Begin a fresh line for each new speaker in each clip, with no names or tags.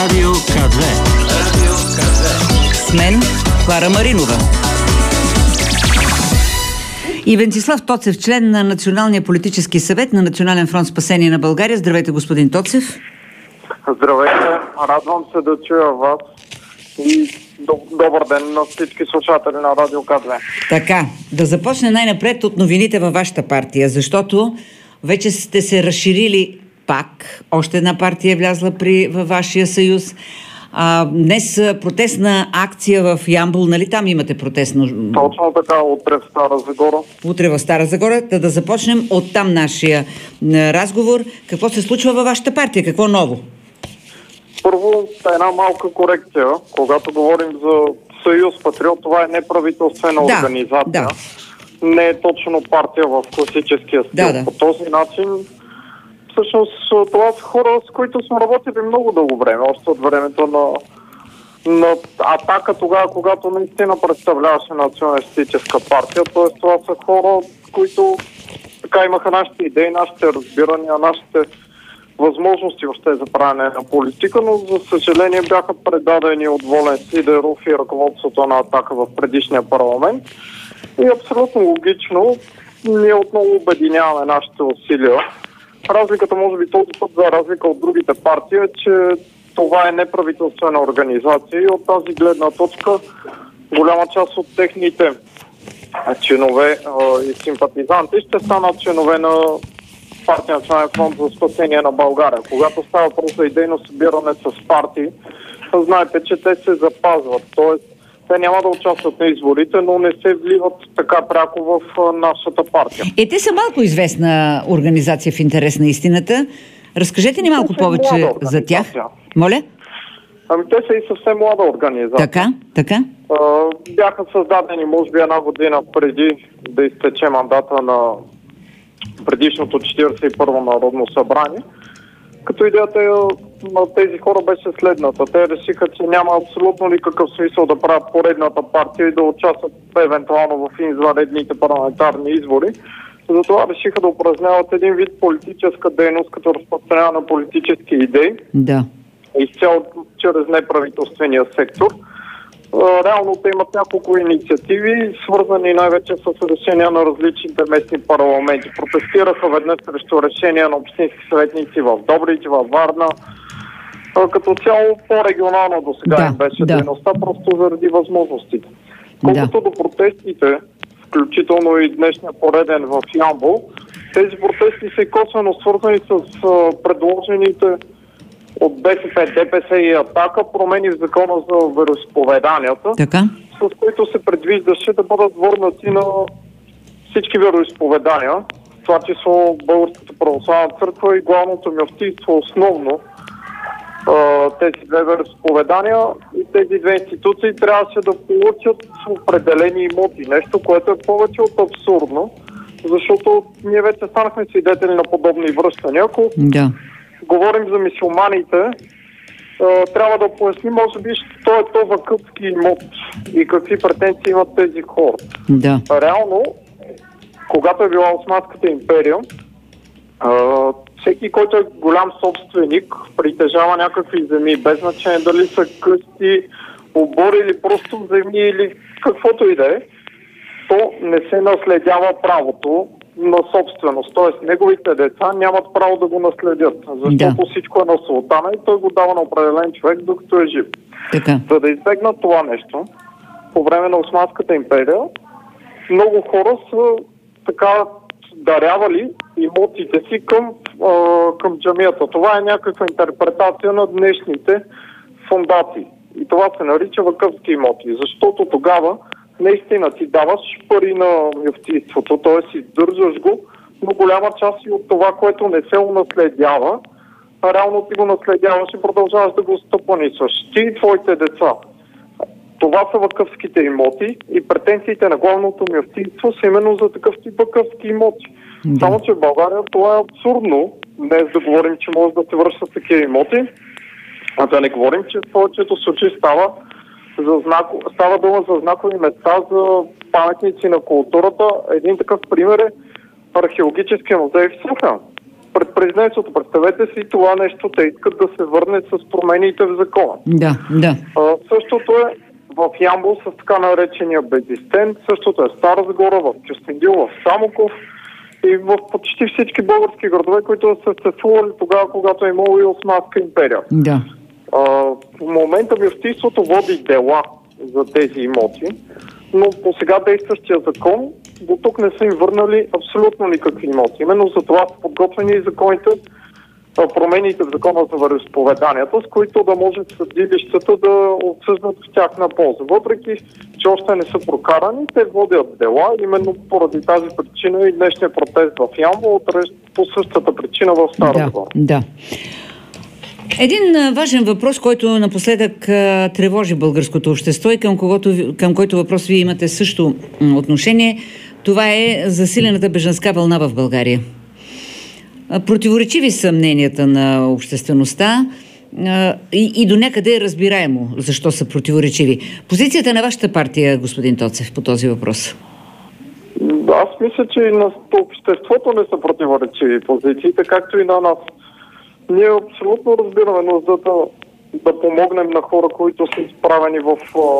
Радио КЗ.
С мен Клара Маринова. И Венцислав Тоцев, член на Националния политически съвет на Национален фронт Спасение на България. Здравейте, господин Тоцев.
Здравейте, радвам се да чуя вас и добър ден на всички слушатели на Радио КЗ. Така,
да започне най-напред от новините във вашата партия, защото вече сте се разширили пак. Още една партия е влязла във вашия съюз. Днес протестна акция в Ямбол, нали там имате протестно?
Точно така, утре в Стара Загора.
Утре в Стара Загора. Да започнем от там нашия разговор. Какво се случва във вашата партия? Какво ново?
Първо, една малка корекция. Когато говорим за Съюз Патриот, това е неправителствена организация. Да. Не е точно партия в класическия стил.
Да.
По този начин, всъщност, това са хора, с които сме работили много дълго време, още от времето на Атака, тогава, когато наистина представляваше националистическа партия. Т.е. това са хора, които така имаха нашите идеи, нашите разбирания, нашите възможности въобще за правене на политика, но за съжаление бяха предадени от Волен Сидеров и ръководството на Атака в предишния парламент. И абсолютно логично ние отново обединяваме нашите усилия. Разликата, може би този път, за разлика от другите партии, е, че това е неправителствена организация и от тази гледна точка голяма част от техните членове и симпатизанти ще станат членове на партия Национален фронт за спасение на България. Когато става въпрос за идейно събиране с партии, знаете, че те се запазват. Тоест, те няма да участват на изборите, но не се вливат така пряко в нашата партия.
Те са малко известна организация в интерес на истината. Разкажете ни малко повече за тях. Моля?
Те са и съвсем млада организация.
Така.
Бяха създадени, може би, една година преди да изтече мандата на предишното 41-во Народно събрание. Като идеята на тези хора беше следната. Те решиха, че няма абсолютно никакъв смисъл да правят поредната партия и да участват евентуално в извънредните парламентарни избори. Затова решиха да упражняват един вид политическа дейност, като разпространяване на политически идеи.
Да.
Изцяло чрез неправителствения сектор. Реално те имат няколко инициативи, свързани най-вече с решения на различните местни парламенти. Протестираха веднъж срещу решения на общински съветници в Добрич, във Варна. Като цяло по-регионално до сега им беше дейността, просто заради възможностите. Колкото до протестите, включително и днешния пореден в Ямбол, тези протести са косвено свързани с предложените от БСП, ДПС и Атака промени в закона за вероизповеданията, с които се предвиждаше да бъдат върнати на всички вероизповедания, в това число Българската православна църква и главното мюфтийство основно. Тези две вероизповедания и тези две институции трябваше да получат определени имоти. Нещо, което е повече от абсурдно, защото ние вече станахме свидетели на подобни връщания. Ако говорим за мюсюлманите, трябва да поясним, може би, що е то вакъфски имот и какви претенции имат тези хора. Реално, когато е била Османската империя, всеки, който е голям собственик, притежава някакви земи, без значение дали са къщи, обори или просто земи или каквото и да е, то не се наследява правото на собственост. Т.е. неговите деца нямат право да го наследят, защото всичко е на султана и той го дава на определен човек, докато е жив. За да избегнат това нещо, по време на Османската империя, много хора са така дарявали имотите си към джамията. Това е някаква интерпретация на днешните фондации. И това се нарича вакъфски имоти, защото тогава наистина ти даваш пари на мюфтийството, т.е. издържаш го, но голяма част и от това, което не се унаследява, реално ти го наследяваш и продължаваш да го стъпанисваш. Ти и твоите деца. Това са вакъфските имоти и претенциите на главното мюфтийство са именно за такъв тип вакъфски имоти. Само че в България това е абсурдно. Днес да говорим, че може да се връщат такива имоти, а да не говорим, че в повечето случаи става дума за знакови места, за паметници на културата. Един такъв пример е археологическия музей в София. пред президентството. Представете си това нещо, те искат да се върне с промените в закона.
Да.
Същото е в Ямбол с така наречения Безистен, същото е в Стара Загора, в Кюстендил, в Самоков и в почти всички български градове, които са съществували тогава, когато е имало и Османска империя.
Да.
В момента Мюфтийството води дела за тези имоти, но по сега действащия закон до тук не са им върнали абсолютно никакви имоти. Именно за това са подготвени и законите, промените в закона за вероизповеданията, с които да може съдилищата да отсъждат в тяхна полза. Въпреки че още не са прокарани, те водят дела. Именно поради тази причина и днешния протест в Ямбол, по същата причина в Стара Загора.
Да. Един важен въпрос, който напоследък тревожи българското общество и към който въпрос вие имате също отношение, това е засилената бежанска вълна в България. Противоречиви са мненията на обществеността и до някъде е разбираемо защо са противоречиви. Позицията на вашата партия, господин Тоцев, по този въпрос?
Аз мисля, че и на обществото не са противоречиви позициите, както и на нас. Ние абсолютно разбираме нуждата да помогнем на хора, които са изправени в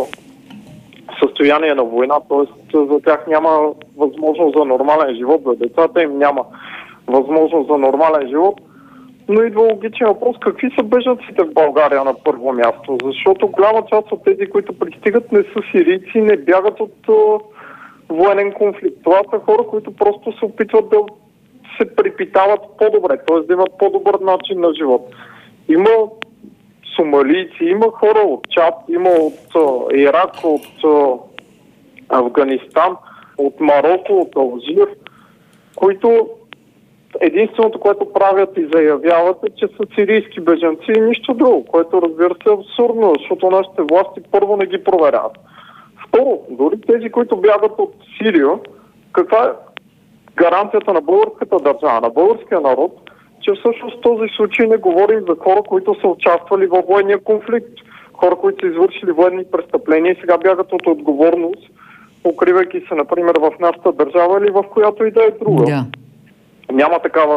състояние на война, т.е. за тях няма възможност за нормален живот, за децата им няма възможност за нормален живот. Но идва логичен въпрос, какви са бежанците в България на първо място? Защото голяма част от тези, които пристигат, не са сирийци, не бягат от военен конфликт. Това са хора, които просто се опитват да се препитават по-добре, т.е. да имат по-добър начин на живот. Има сомалийци, има хора от Чад, има от Ирак, от Афганистан, от Мароко, от Алжир, които единственото, което правят и заявяват е, че са сирийски бежанци и нищо друго, което разбира се е абсурдно, защото нашите власти първо не ги проверяват. Второ, дори тези, които бягат от Сирия, каква е гаранцията на българската държава, на българския народ, че всъщност в този случай не говорим за хора, които са участвали във военния конфликт, хора, които са извършили военни престъпления и сега бягат от отговорност, укривайки се, например, в нашата държава или в която и да е друга.
Да.
Няма такава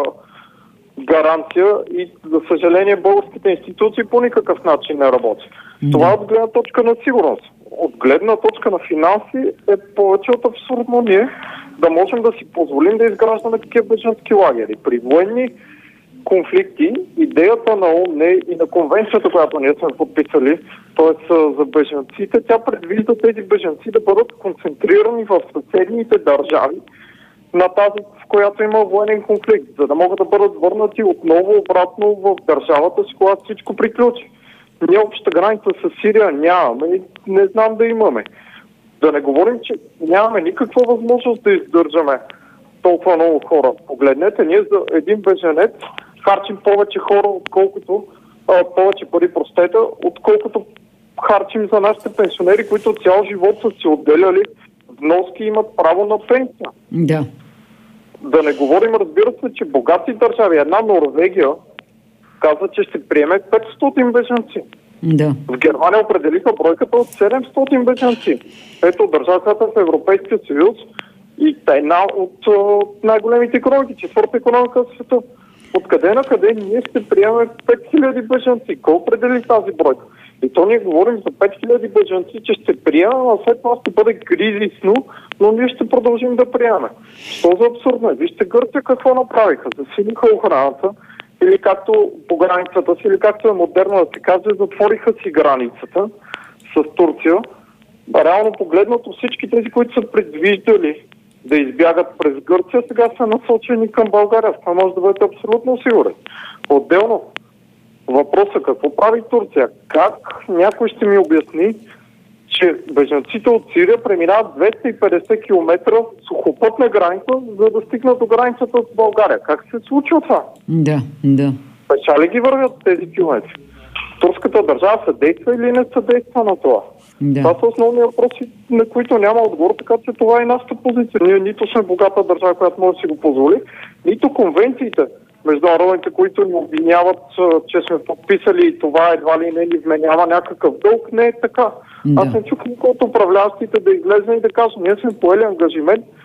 гаранция и, за съжаление, българските институции по никакъв начин не работят. Това е от гледна точка на сигурност. От гледна точка на финанси е повече от абсурдно ние да можем да си позволим да изграждаме такива бежански лагери. При военни конфликти идеята на ООН и на конвенцията, която ние сме подписали, т.е. за бежанците, тя предвижда тези бежанци да бъдат концентрирани в съседните държави на тази, в която има военен конфликт, за да могат да бъдат върнати отново обратно в държавата си, когато всичко приключи. Ние обща граница с Сирия нямаме и не знам да имаме. Да не говорим, че нямаме никаква възможност да издържаме толкова много хора. Погледнете, ние за един беженец харчим повече хора, отколкото повече пари, отколкото харчим за нашите пенсионери, които цял живот са си отделяли вноски и имат право на пенсия.
Да.
Да не говорим, разбира се, че богати държави, една Норвегия казва, че ще приеме 500 бежанци.
Да.
В Германия определиха бройката от 700 бежанци. Ето държавата в Европейския съюз и една от най-големите икономики, четвърта икономика в света. Откъде на къде ние ще приемем 5000 бежанци? Кой определи тази бройка? И то ние говорим за 5000 бежанци, че ще приемем, а след това ще бъде кризисно, но ние ще продължим да приемем. Що за абсурдно е? Вижте Гърция какво направиха. Засилиха охраната, или както по границата си, или както е модерно да се каже, затвориха си границата с Турция. Реално погледнато всички тези, които са предвиждали да избягат през Гърция, сега са насочени към България. Това може да бъде абсолютно сигурен. Отделно, въпросът какво прави Турция? Как някой ще ми обясни, че бежанците от Сирия преминават 250 км сухопътна граница, за да стигнат до границата с България? Как се случва това?
Да.
Печали ги вървят тези километри? Турската държава съдейства или не съдейства на това?
Да.
Това са основни въпроси, на които няма отговор, така че това е нашата позиция. Ние нито сме богата държава, която може да си го позволи, нито конвенциите международните, които ни обвиняват, че сме подписали и това едва ли не ни вменява някакъв дълг. Не е така.
Да.
Аз не чух никой от управляващите да излезе и да каже, ние сме поели ангажимент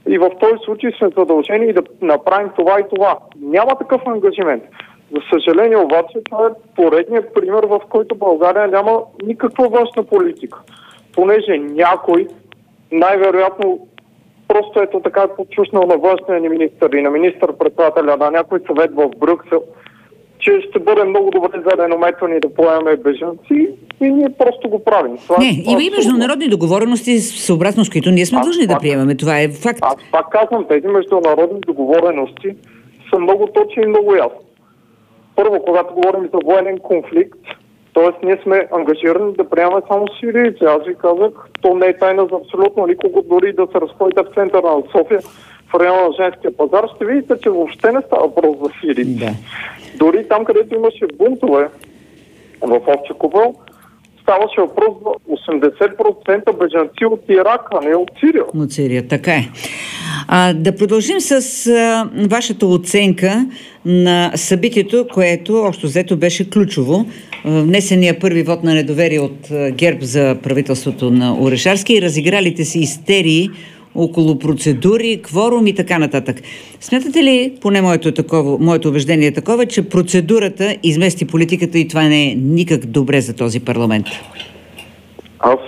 и в този случай сме задължени да направим това и това. Няма такъв ангажимент. За съжаление обаче, това е поредният пример, в който България няма никаква външна политика. Понеже някой, най-вероятно, просто ето така е подчушнал на външния ни министър и на министър-председателя на някой съвет в Брюксел, че ще бъде много добре за реномето ни да поемем бежанци и ние просто го правим. Това
има и международни договорености, съобразно с които ние сме длъжни да приемаме. Това е факт.
Аз пак казвам, тези международни договорености са много точни и много ясни. Първо, когато говорим за военен конфликт, т.е. ние сме ангажирани да приемаме само сирийци. Аз ви казах, то не е тайна за абсолютно никого, дори да се разходите в центъра на София, в района на женския пазар, ще видите, че въобще не става въпрос за сирийци. Да. Дори там, където имаше бунтове в Овча купел, ставаше въпрос за 80% бежанци от Ирак, а не от Сирия.
От Сирия, така е. Да продължим с вашата оценка на събитието, което общо взето беше ключово. Внесения първи вод на недоверие от ГЕРБ за правителството на Орешарски и разигралите си истерии около процедури, кворум и така нататък. Смятате ли, поне моето убеждение е такова, че процедурата измести политиката и това не е никак добре за този парламент?
Аз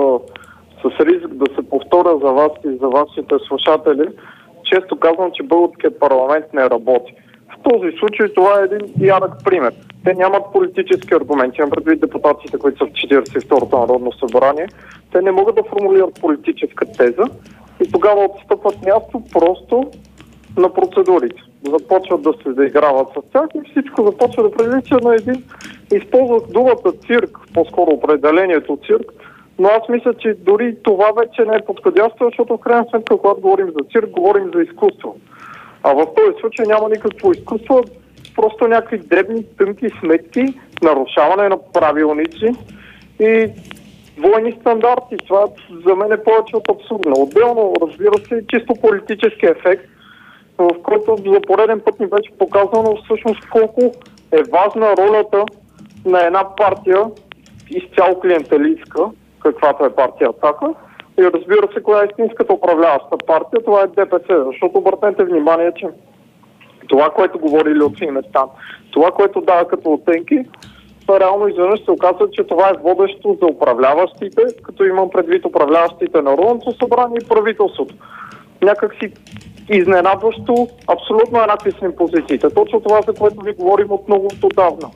с риск да се повторя за вас и за вашите слушатели, често казвам, че българският парламент не работи. В този случай това е един ярък пример. Те нямат политически аргументи, имам предвид депутатите, които са в 42-то народно събрание. Те не могат да формулират политическа теза и тогава отстъпват място просто на процедурите. Започват да се заиграват с тях и всичко започва да прилича на един. Използват думата цирк, по-скоро определението цирк, но аз мисля, че дори това вече не е подходящо, защото в крайна сметка, когато говорим за цирк, говорим за изкуство. А в този случай няма никакво изкуство, просто някакви дребни, тънки сметки, нарушаване на правилници и двойни стандарти. Това за мен е повече от абсурдно. Отделно, разбира се, чисто политически ефект, в който за пореден път ни беше показано всъщност колко е важна ролята на една партия, изцяло клиентелистка, каквато е партия Атака, и разбира се, коя е истинската управляваща партия, това е ДПС, защото обърнете внимание, че това, което говорили от Местан, това, което дава като оценки, реално изведнъж се оказва, че това е водещо за управляващите, като имам предвид управляващите на Народното събрание и правителството. Някак си изненадващо, абсолютно еднакви са им позициите. Точно това, за което ви говорим от много отдавна.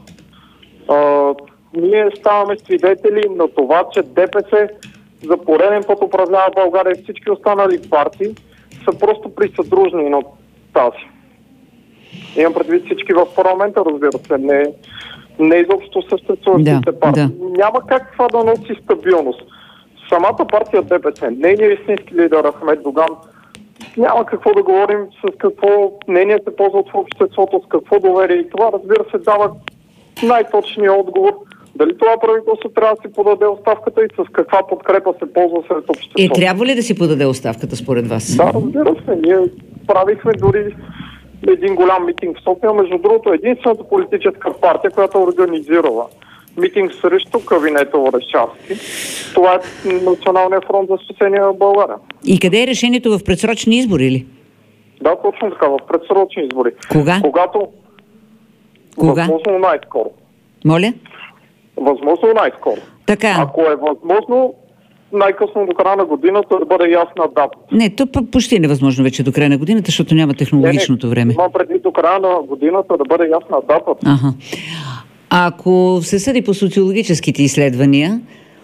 Ние ставаме свидетели на това, че ДПС за пореден път управлява България и всички останали партии са просто присъдружни на тази. Имам предвид всички в парламента, разбира се, не изобщо съществуващите партии. Да. Няма как това да носи стабилност. Самата партия ДПС, нейният истински лидер Ахмед Доган, няма какво да говорим с какво мнение се ползват в обществото, с какво доверие. И това, разбира се, дава най-точния отговор. Дали това правителство трябва да си подаде оставката и с каква подкрепа се ползва сред обществото.
И трябва ли да си подаде оставката според вас?
Да, разбира се. Ние правихме дори един голям митинг в София. Между другото, единствената политическа партия, която е организирала митинг срещу кабинета Орешарски. Това е Националния фронт за спасение на България.
И къде е решението, в предсрочни избори ли?
Да, точно така, в предсрочни избори.
Кога?
Възможно най-скоро.
Моля?
Възможно най-скоро.
Така.
Ако е възможно, най-късно до края на годината да бъде ясна дата.
Не, то почти невъзможно вече до края на годината, защото няма технологичното време.
Има преди до края на годината да бъде ясна дата.
Ага. Ако се съди по социологическите изследвания,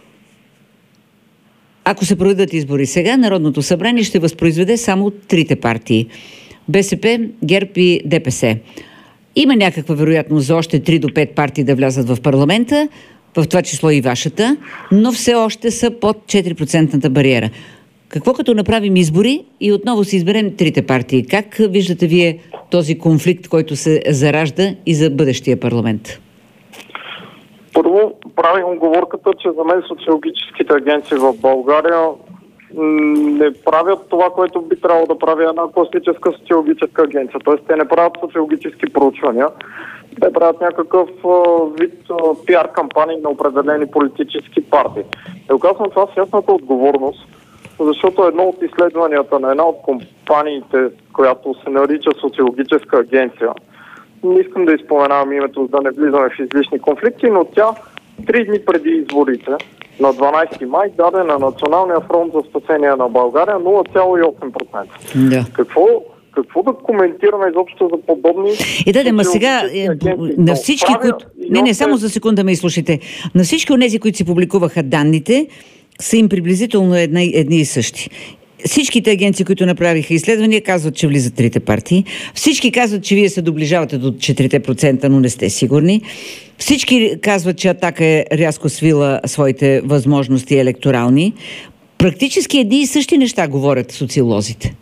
ако се проведат избори сега, Народното събрание ще възпроизведе само трите партии. БСП, ГЕРБ и ДПС. Има някаква вероятност за още 3 до 5 партии да влязат в парламента, в това число и вашата, но все още са под 4% бариера. Какво като направим избори и отново си изберем трите партии? Как виждате вие този конфликт, който се заражда и за бъдещия парламент?
Първо, правим оговорката, че за мен социологическите агенции в България не правят това, което би трябвало да прави една класическа социологическа агенция. Тоест, те не правят социологически проучвания. Те правят някакъв вид пиар кампании на определени политически партии. И оказвам това с ясната отговорност защото едно от изследванията на една от компаниите, която се нарича социологическа агенция, не искам да изпоменавам името, за да не влизаме в излишни конфликти, но тя 3 дни преди изборите, на 12 май, даде на Националния фронт за спасение на България 0,8%.
Да.
Какво да коментираме изобщо за подобни...
Ма сега на всички, които... Не, само за секунда ме изслушайте. На всички от тези, които си публикуваха данните, са им приблизително едни и същи. Всичките агенции, които направиха изследвания, казват, че влизат трите партии. Всички казват, че вие се доближавате до 4%, но не сте сигурни. Всички казват, че Атака е рязко свила своите възможности електорални. Практически едни и същи неща говорят социолозите.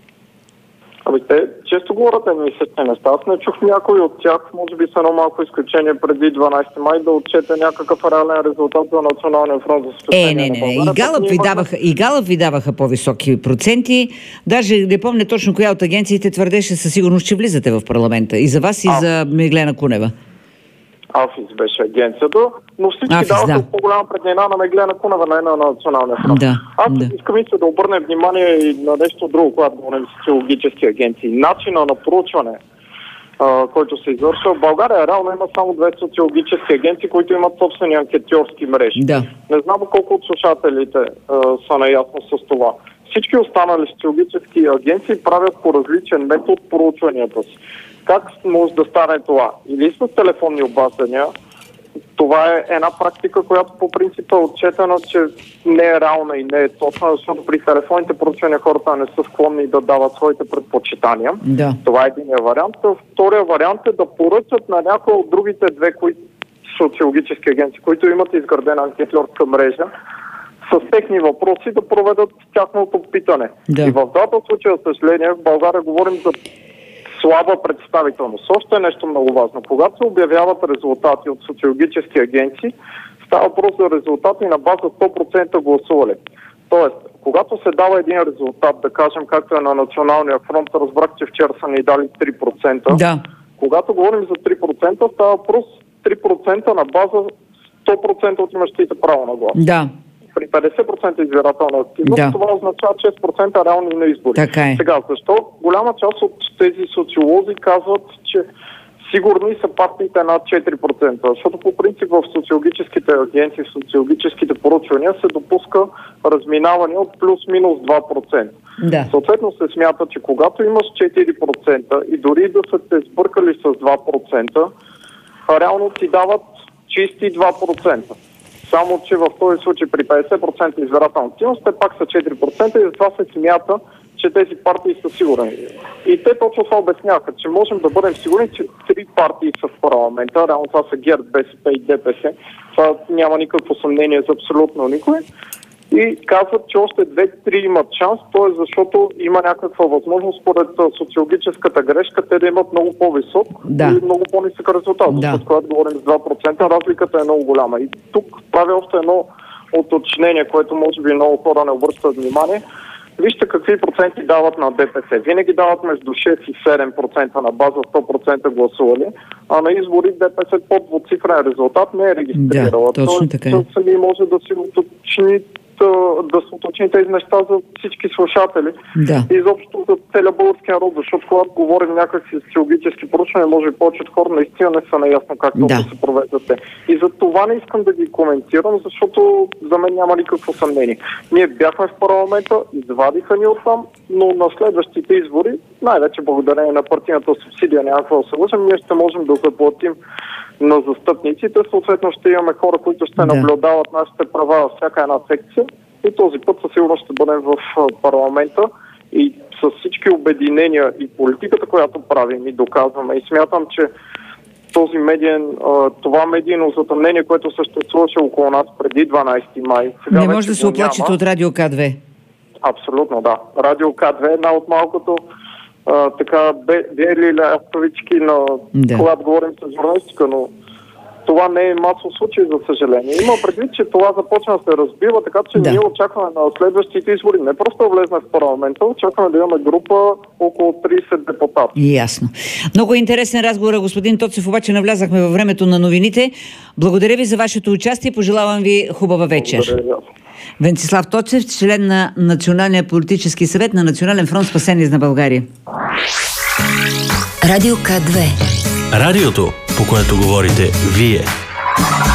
Те често говорят едни и същи неща. Аз не чух някой от тях, може би с едно малко изключение преди 12 май, да отчете някакъв реален резултат за Националния фронт за спасение на България.
И Галъп ви даваха по-високи проценти. Даже не помня точно коя от агенциите твърдеше със сигурност, че влизате в парламента. И за вас, и за Меглена Кунева.
АФИС беше агенцията, но всички даваха по-голяма преднина на Меглена Кунева, не на Националния фронт. Искам и да обърнем внимание и на нещо друго, когато говорим за социологически агенции. Начина на проучване, който се извършва в България, реално има само 2 социологически агенции, които имат собствени анкетьорски мрежи. Не знам колко от слушателите са наясно с това. Всички останали социологически агенции правят по различен метод проучванията си. Как може да стане това? Или с телефонни обаждания. Това е една практика, която по принцип е отчетена, че не е реална и не е точна, защото при телефонните проучвания хората не са склонни да дават своите предпочитания. Това е единия вариант. Втория вариант е да поръчат на някои от другите 2 социологически агенции, които имат изградена анкетьорска мрежа, с техни въпроси да проведат тяхното питане. И в двата случая, съжаление, в България говорим за слаба представителност. Още нещо много важно. Когато се обявяват резултати от социологически агенции, става въпрос за резултати на база 100% гласували. Тоест, когато се дава един резултат, да кажем както е на Националния фронт, разбрах, че вчера са ни дали 3%. Когато говорим за 3%, става въпрос 3% на база 100% от имащите право на глас. При 50% избирателна активност, това означава 6% реални на избори. Сега, защо голяма част от тези социолози казват, че сигурни са партиите над 4%? Защото по принцип в социологическите агенции, в социологическите поручвания се допуска разминаване от плюс-минус 2%. Съответно се смята, че когато имаш 4% и дори да са те сбъркали с 2%, реално ти дават чисти 2%. Само, че в този случай при 50% избирателна активност, те пак са 4% и затова се смята, че тези партии са сигурни. И те точно това обясняха, че можем да бъдем сигурни, че 3 партии са в парламента, реално това са ГЕРБ, БСП и ДПС. Това няма никакво съмнение за абсолютно никой. И казват, че още 2-3 имат шанс, т.е. защото има някаква възможност според социологическата грешка те да имат много по-висок и много по-нисък резултат. Защото когато говорим с 2%, разликата е много голяма. И тук правя още едно уточнение, което може би много хора не обръщат внимание. Вижте какви проценти дават на ДПС. Винаги дават между 6 и 7% на база 100% гласували, а на избори ДПС под двуцифрен резултат не е регистрирала.
Точно така.
Сами може да си уточни тези неща за всички слушатели и изобщо за целия български народ, защото когато говорим някакви социологически проучвания, може би повече от хора наистина не са наясно как да се провеждат те. И за това не искам да ги коментирам, защото за мен няма никакво съмнение. Ние бяхме в парламента, извадиха ни оттам, но на следващите избори, най-вече благодарение на партийната субсидия, няма какво да се лъжим, ние ще можем да заплатим на застъпниците. Съответно ще имаме хора, които ще наблюдават нашите права във всяка една секция и този път със сигурност ще бъдем в парламента и с всички обединения и политиката, която правим и доказваме. И смятам, че този това медийно затъмнение, което съществуваше около нас преди 12 май. Сега
не може да се оплачете от Радио К2.
Абсолютно, да. Радио К2 е една от малкото бели лястовички, когато говорим с журналистика, но това не е масов случай, за съжаление. Има предвид, че това започна да се разбива, така че ние очакваме на следващите избори. Не просто да влезем в парламента, очакваме да имаме група около 30 депутати.
Ясно. Много интересен разговор, господин Тоцев, обаче навлязахме във времето на новините. Благодаря ви за вашето участие, пожелавам ви хубава вечер.
Благодаря.
Венцислав Тоцев, член на Националния политически съвет на Национален фронт Спасение на България.
Радио К2. Радиото, по което говорите вие.